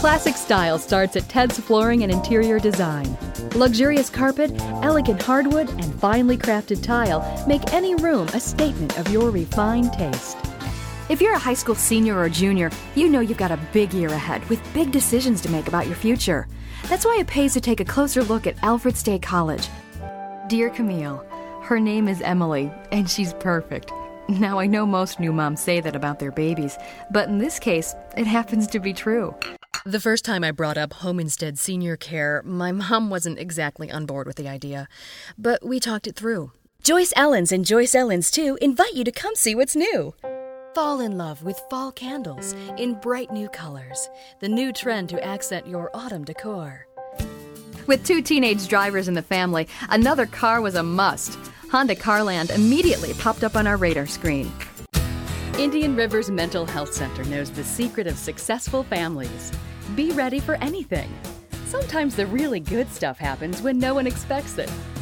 Classic style starts at Ted's Flooring and Interior Design. Luxurious carpet, elegant hardwood, and finely crafted tile make any room a statement of your refined taste. If you're a high school senior or junior, you know you've got a big year ahead with big decisions to make about your future. That's why it pays to take a closer look at Alfred State College. Dear Camille, her name is Emily, and she's perfect. Now, I know most new moms say that about their babies, but in this case, it happens to be true. The first time I brought up Home Instead Senior Care, my mom wasn't exactly on board with the idea, but we talked it through. Joyce Ellens and Joyce Ellens 2 invite you to come see what's new. Fall in love with fall candles in bright new colors, the new trend to accent your autumn decor. With 2 teenage drivers in the family, another car was a must. Honda Carland immediately popped up on our radar screen. Indian Rivers Mental Health Center knows the secret of successful families. Be ready for anything. Sometimes the really good stuff happens when no one expects it.